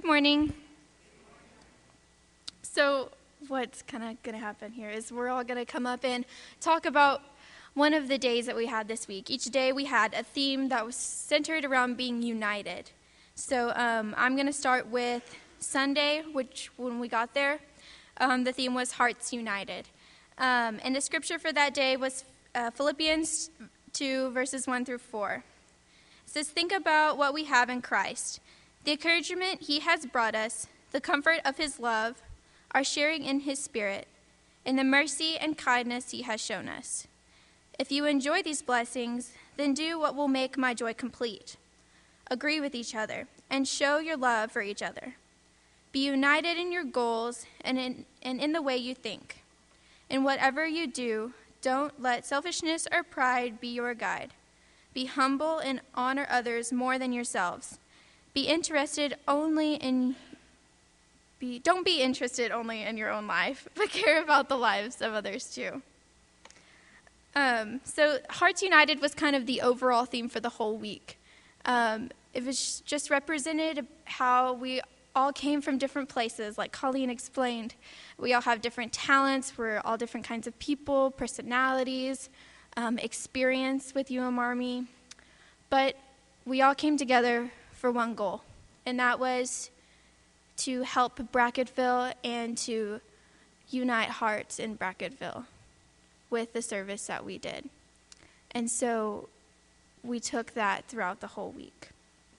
morning. So what's kind of going to happen here is we're all going to come up and talk about one of the days that we had this week. Each day we had a theme that was centered around being united. So I'm going to start with Sunday, which when we got there, the theme was Hearts United. And the scripture for that day was Philippians 2, verses 1 through 4. It says, think about what we have in Christ, the encouragement he has brought us, the comfort of his love, our sharing in his spirit, and the mercy and kindness he has shown us. If you enjoy these blessings, then do what will make my joy complete. Agree with each other and show your love for each other. Be united in your goals and in the way you think. In whatever you do, don't let selfishness or pride be your guide. Be humble and honor others more than yourselves. Don't be interested only in your own life, but care about the lives of others too. So Hearts United was kind of the overall theme for the whole week. It was just represented how we all came from different places, like Colleen explained. We all have different talents. We're all different kinds of people, personalities, experience with Army. But we all came together for one goal, and that was to help Brackettville and to unite hearts in Brackettville with the service that we did. And so we took that throughout the whole week.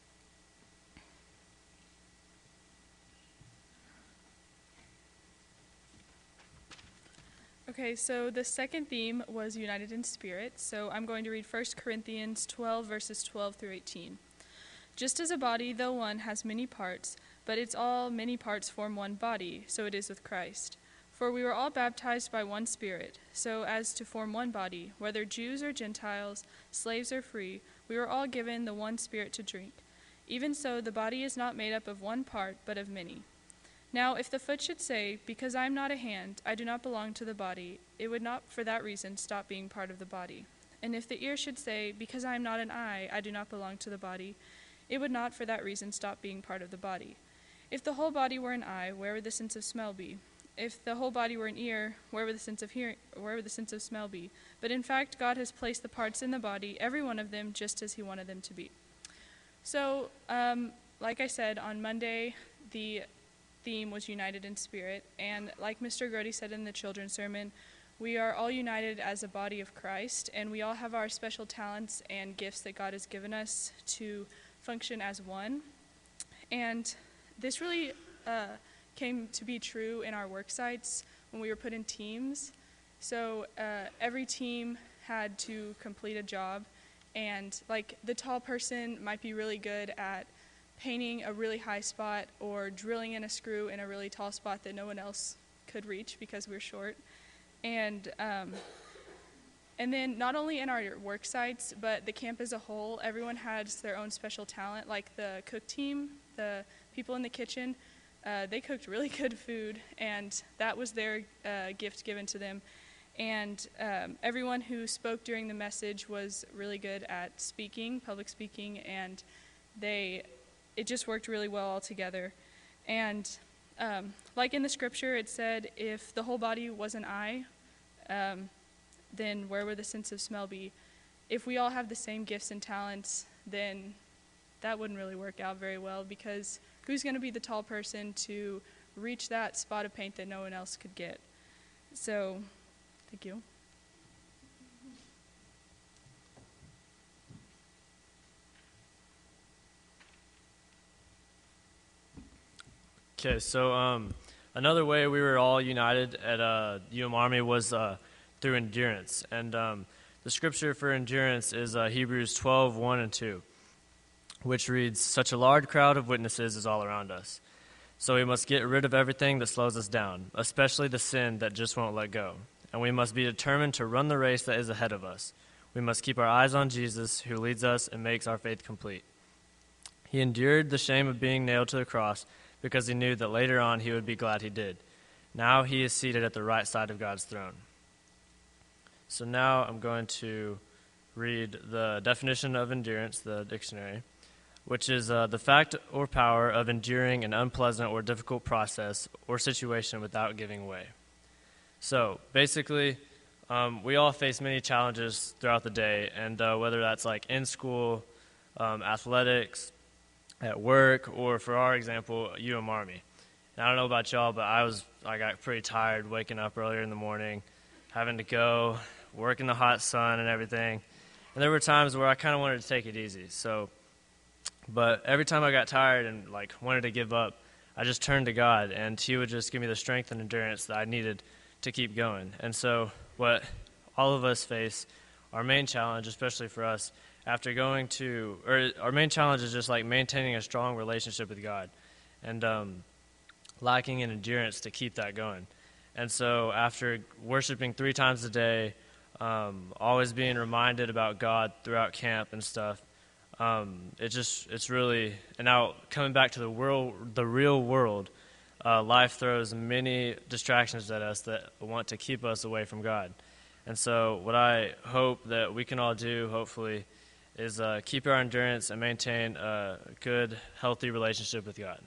Okay, so the second theme was United in Spirit, so I'm going to read 1 Corinthians 12, verses 12 through 18. Just as a body, though one, has many parts, but its all many parts form one body, so it is with Christ. For we were all baptized by one Spirit, so as to form one body, whether Jews or Gentiles, slaves or free, we were all given the one Spirit to drink. Even so, the body is not made up of one part, but of many. Now, if the foot should say, because I am not a hand, I do not belong to the body, it would not for that reason stop being part of the body. And if the ear should say, because I am not an eye, I do not belong to the body, it would not for that reason stop being part of the body. If the whole body were an eye, where would the sense of smell be? If the whole body were an ear, where would the sense of hearing, where would the sense of smell be? But in fact, God has placed the parts in the body, every one of them, just as he wanted them to be. So, like I said, on Monday, the theme was United in Spirit, and like Mr. Grody said in the children's sermon, we are all united as a body of Christ, and we all have our special talents and gifts that God has given us to function as one. And this really came to be true in our work sites when we were put in teams. So every team had to complete a job, and like the tall person might be really good at painting a really high spot or drilling in a screw in a really tall spot that no one else could reach because we're short. And then not only in our work sites, but the camp as a whole, everyone has their own special talent. Like the cook team, the people in the kitchen, they cooked really good food, and that was their gift given to them. And everyone who spoke during the message was really good at speaking, public speaking, and it just worked really well all together. And like in the scripture, it said, if the whole body was an eye, then where would the sense of smell be? If we all have the same gifts and talents, then that wouldn't really work out very well, because who's going to be the tall person to reach that spot of paint that no one else could get? So, thank you. Okay, so another way we were all united at Army was through endurance. And the scripture for endurance is Hebrews 12, 1 and 2, which reads, such a large crowd of witnesses is all around us. So we must get rid of everything that slows us down, especially the sin that just won't let go. And we must be determined to run the race that is ahead of us. We must keep our eyes on Jesus, who leads us and makes our faith complete. He endured the shame of being nailed to the cross because he knew that later on he would be glad he did. Now he is seated at the right side of God's throne. So now I'm going to read the definition of endurance, the dictionary. which is the fact or power of enduring an unpleasant or difficult process or situation without giving way. So basically, we all face many challenges throughout the day, and whether that's like in school, athletics, at work, or for our example, Army. And I don't know about y'all, but I got pretty tired waking up earlier in the morning, having to go work in the hot sun and everything. And there were times where I kind of wanted to take it easy. But every time I got tired and like wanted to give up, I just turned to God, and He would just give me the strength and endurance that I needed to keep going. And so what all of us face, our main challenge, especially for us, our main challenge is just like maintaining a strong relationship with God and lacking in endurance to keep that going. And so after worshiping 3 times a day, always being reminded about God throughout camp and stuff, it's really, and now coming back to the real world, life throws many distractions at us that want to keep us away from God. And so what I hope that we can all do, hopefully, is keep our endurance and maintain a good, healthy relationship with God.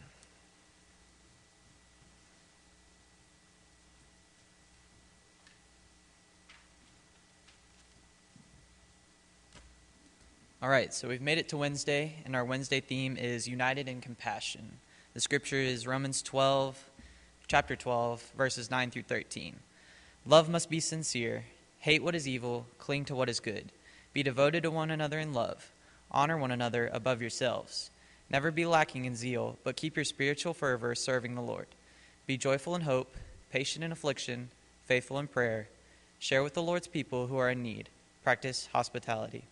All right, so we've made it to Wednesday, and our Wednesday theme is United in Compassion. The scripture is Romans 12, chapter 12, verses 9 through 13. Love must be sincere. Hate what is evil. Cling to what is good. Be devoted to one another in love. Honor one another above yourselves. Never be lacking in zeal, but keep your spiritual fervor serving the Lord. Be joyful in hope, patient in affliction, faithful in prayer. Share with the Lord's people who are in need. Practice hospitality.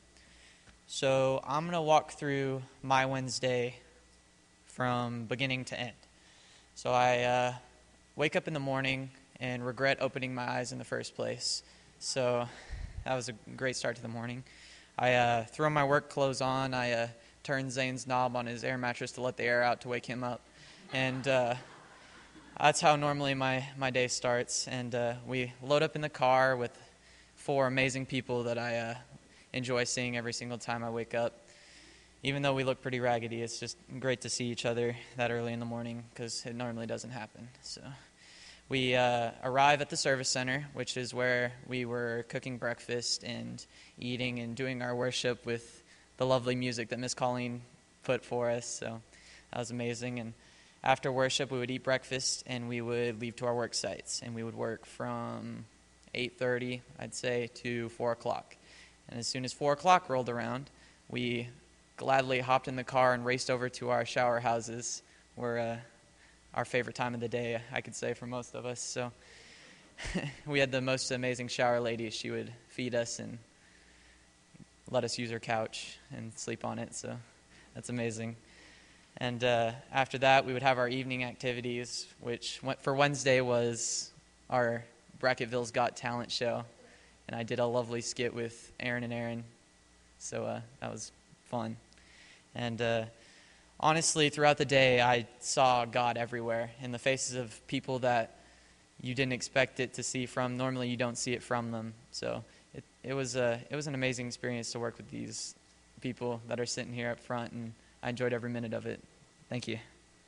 So I'm going to walk through my Wednesday from beginning to end. So I wake up in the morning and regret opening my eyes in the first place. So that was a great start to the morning. I throw my work clothes on. I turn Zane's knob on his air mattress to let the air out to wake him up. And that's how normally my day starts. And we load up in the car with 4 amazing people that I enjoy seeing every single time I wake up. Even though we look pretty raggedy, it's just great to see each other that early in the morning because it normally doesn't happen. So we arrive at the service center, which is where we were cooking breakfast and eating and doing our worship with the lovely music that Miss Colleen put for us. So that was amazing. And after worship, we would eat breakfast and we would leave to our work sites. And we would work from 8:30, I'd say, to 4 o'clock. And as soon as 4 o'clock rolled around, we gladly hopped in the car and raced over to our shower houses, where our favorite time of the day, I could say, for most of us. So we had the most amazing shower lady. She would feed us and let us use her couch and sleep on it. So that's amazing. And after that, we would have our evening activities, which for Wednesday was our Bracketville's Got Talent show. And I did a lovely skit with Aaron and Aaron. So that was fun. And honestly, throughout the day, I saw God everywhere in the faces of people that you didn't expect it to see from. Normally, you don't see it from them. So it was an amazing experience to work with these people that are sitting here up front, and I enjoyed every minute of it. Thank you.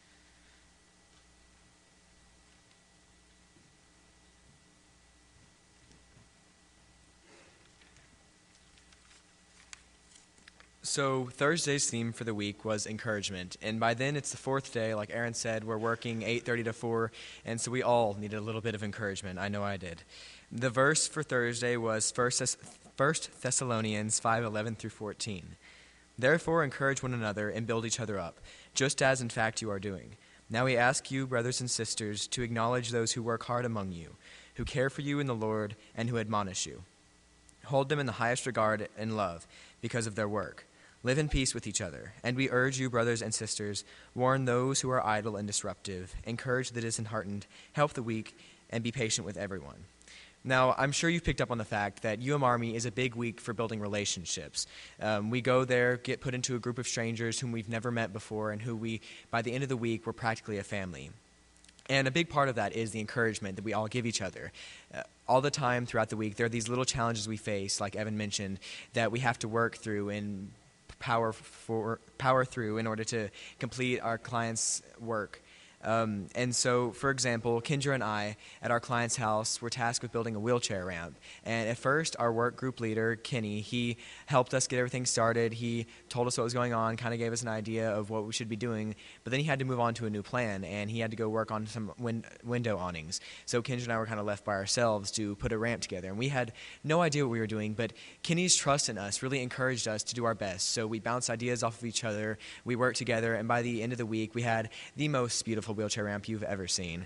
So Thursday's theme for the week was encouragement, and by then it's the 4th day. Like Aaron said, we're working 8:30 to 4, and so we all needed a little bit of encouragement. I know I did. The verse for Thursday was 1 Thessalonians 5:11 through 14. Therefore encourage one another and build each other up, just as in fact you are doing. Now we ask you, brothers and sisters, to acknowledge those who work hard among you, who care for you in the Lord, and who admonish you. Hold them in the highest regard and love because of their work. Live in peace with each other. And we urge you, brothers and sisters, warn those who are idle and disruptive, encourage the disheartened, help the weak, and be patient with everyone. Now, I'm sure you've picked up on the fact that Army is a big week for building relationships. We go there, get put into a group of strangers whom we've never met before, and who we, by the end of the week, we're practically a family. And a big part of that is the encouragement that we all give each other. All the time throughout the week, there are these little challenges we face, like Evan mentioned, that we have to work through, and power through in order to complete our client's work. And so, for example, Kendra and I, at our client's house, were tasked with building a wheelchair ramp. And at first, our work group leader, Kenny, he helped us get everything started. He told us what was going on, kind of gave us an idea of what we should be doing. But then he had to move on to a new plan, and he had to go work on some window awnings. So Kendra and I were kind of left by ourselves to put a ramp together. And we had no idea what we were doing, but Kenny's trust in us really encouraged us to do our best. So we bounced ideas off of each other. We worked together, and by the end of the week, we had the most beautiful wheelchair ramp you've ever seen.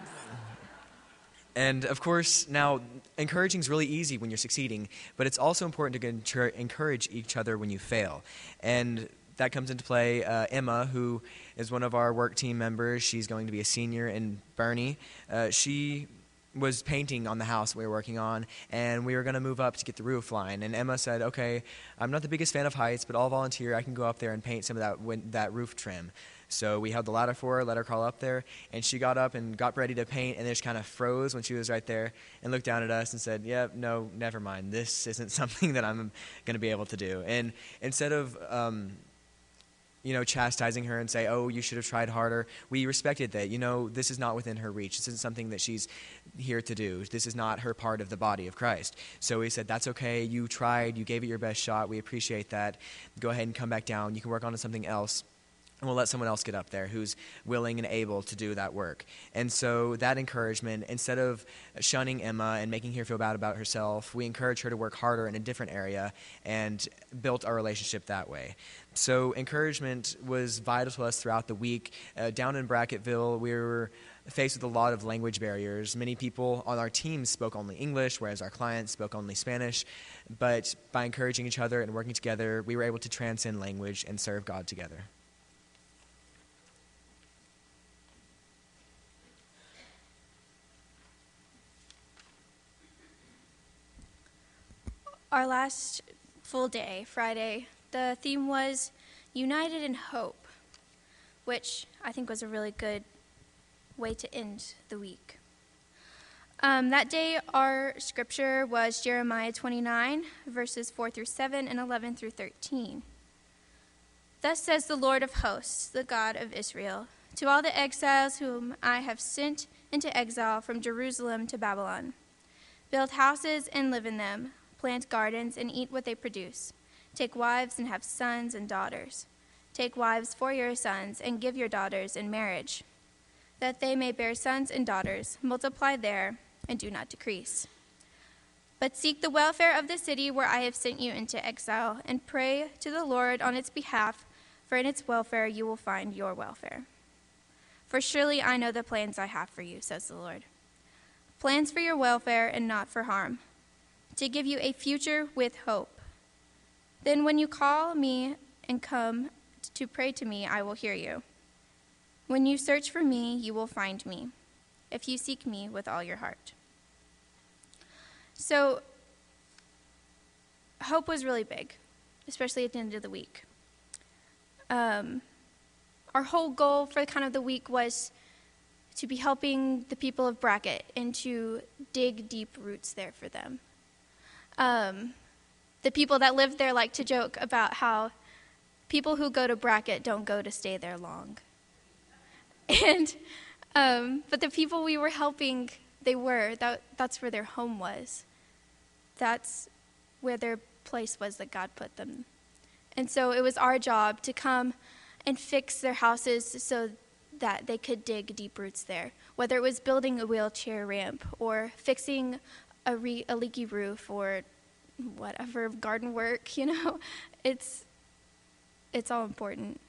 And of course, now, encouraging is really easy when you're succeeding, but it's also important to encourage each other when you fail. And that comes into play. Emma, who is one of our work team members, she's going to be a senior in Bernie. She was painting on the house we were working on, and we were going to move up to get the roof line. And Emma said, okay, I'm not the biggest fan of heights, but I'll volunteer. I can go up there and paint some of that roof trim. So we held the ladder for her, let her crawl up there, and she got up and got ready to paint, and then just kind of froze when she was right there and looked down at us and said, yeah, no, never mind. This isn't something that I'm going to be able to do. And instead of chastising her and say, oh, you should have tried harder, we respected that. This is not within her reach. This isn't something that she's here to do. This is not her part of the body of Christ. So we said, that's okay. You tried. You gave it your best shot. We appreciate that. Go ahead and come back down. You can work on something else. And we'll let someone else get up there who's willing and able to do that work. And so that encouragement, instead of shunning Emma and making her feel bad about herself, we encouraged her to work harder in a different area and built our relationship that way. So encouragement was vital to us throughout the week. Down in Brackettville, we were faced with a lot of language barriers. Many people on our team spoke only English, whereas our clients spoke only Spanish. But by encouraging each other and working together, we were able to transcend language and serve God together. Our last full day, Friday, the theme was United in Hope, which I think was a really good way to end the week. That day, our scripture was Jeremiah 29, verses 4 through 7 and 11 through 13. Thus says the Lord of hosts, the God of Israel, to all the exiles whom I have sent into exile from Jerusalem to Babylon, build houses and live in them, plant gardens and eat what they produce. Take wives and have sons and daughters. Take wives for your sons and give your daughters in marriage, that they may bear sons and daughters, multiply there and do not decrease. But seek the welfare of the city where I have sent you into exile, and pray to the Lord on its behalf, for in its welfare you will find your welfare. For surely I know the plans I have for you, says the Lord. Plans for your welfare and not for harm, to give you a future with hope. Then when you call me and come to pray to me, I will hear you. When you search for me, you will find me, if you seek me with all your heart. So, hope was really big, especially at the end of the week. Our whole goal for kind of the week was to be helping the people of Brackett and to dig deep roots there for them. The people that live there like to joke about how people who go to Brackett don't go to stay there long. And but the people we were helping, that's where their home was. That's where their place was that God put them. And so it was our job to come and fix their houses so that they could dig deep roots there, whether it was building a wheelchair ramp or fixing a leaky roof or whatever, garden work, it's all important.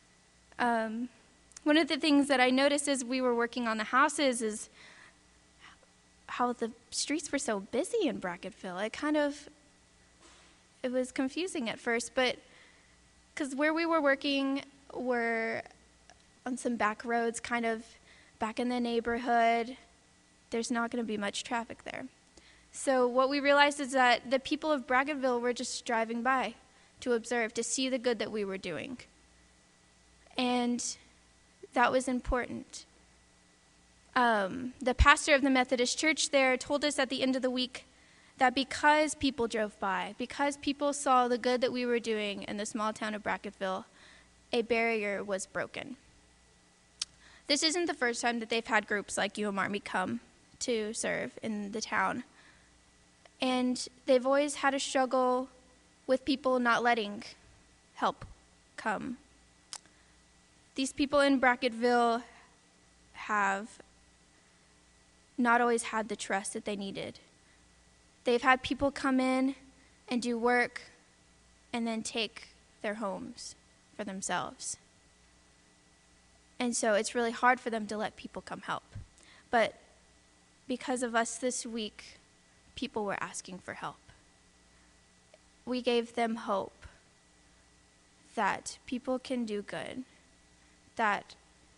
One of the things that I noticed as we were working on the houses is how the streets were so busy in Brackettville. It was confusing at first, but because where we were working were on some back roads, kind of back in the neighborhood, there's not going to be much traffic there. So what we realized is that the people of Brackettville were just driving by to observe, to see the good that we were doing. And that was important. The pastor of the Methodist Church there told us at the end of the week that because people drove by, because people saw the good that we were doing in the small town of Brackettville, a barrier was broken. This isn't the first time that they've had groups like UM come to serve in the town. And they've always had a struggle with people not letting help come. These people in Brackettville have not always had the trust that they needed. They've had people come in and do work and then take their homes for themselves. And so it's really hard for them to let people come help. But because of us this week, people were asking for help. We gave them hope that people can do good, that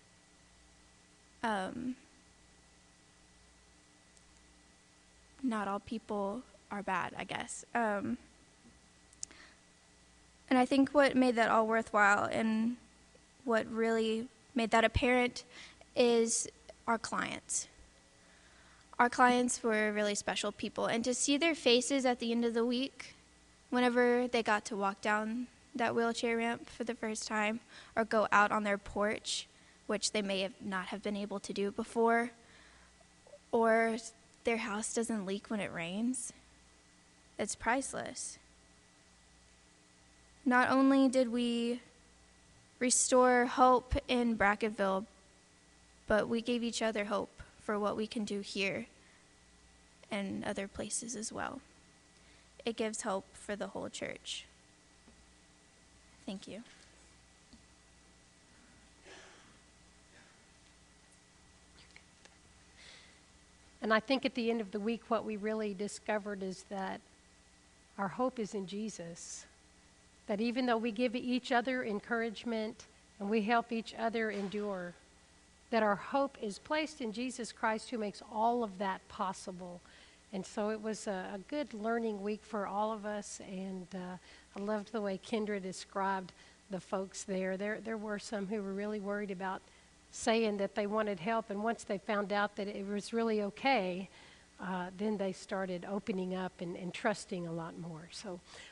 not all people are bad, I guess. And I think what made that all worthwhile and what really made that apparent is our clients. Our clients were really special people, and to see their faces at the end of the week, whenever they got to walk down that wheelchair ramp for the first time or go out on their porch, which they may have not have been able to do before, or their house doesn't leak when it rains, it's priceless. Not only did we restore hope in Brackettville, but we gave each other hope for what we can do here and other places as well. It gives hope for the whole church. Thank you. And I think at the end of the week, what we really discovered is that our hope is in Jesus. That even though we give each other encouragement and we help each other endure, that our hope is placed in Jesus Christ, who makes all of that possible. And so it was a good learning week for all of us, and I loved the way Kendra described the folks there. There were some who were really worried about saying that they wanted help, and once they found out that it was really okay, then they started opening up and trusting a lot more. So